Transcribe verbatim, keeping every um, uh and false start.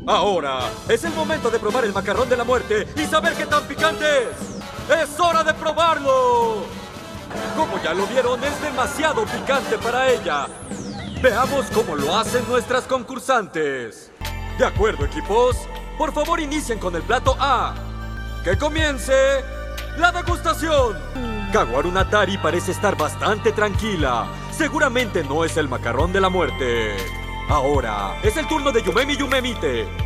Ahora es el momento de probar el macarrón de la muerte y saber qué tan picante es. ¡Es hora de probarlo! Como ya lo vieron, es demasiado picante para ella. Veamos cómo lo hacen nuestras concursantes. De acuerdo, equipos. Por favor, inicien con el plato A. ¡Que comience la degustación! Kawarunatari parece estar bastante tranquila. Seguramente no es el macarrón de la muerte. Ahora es el turno de Yumemi Yumemite.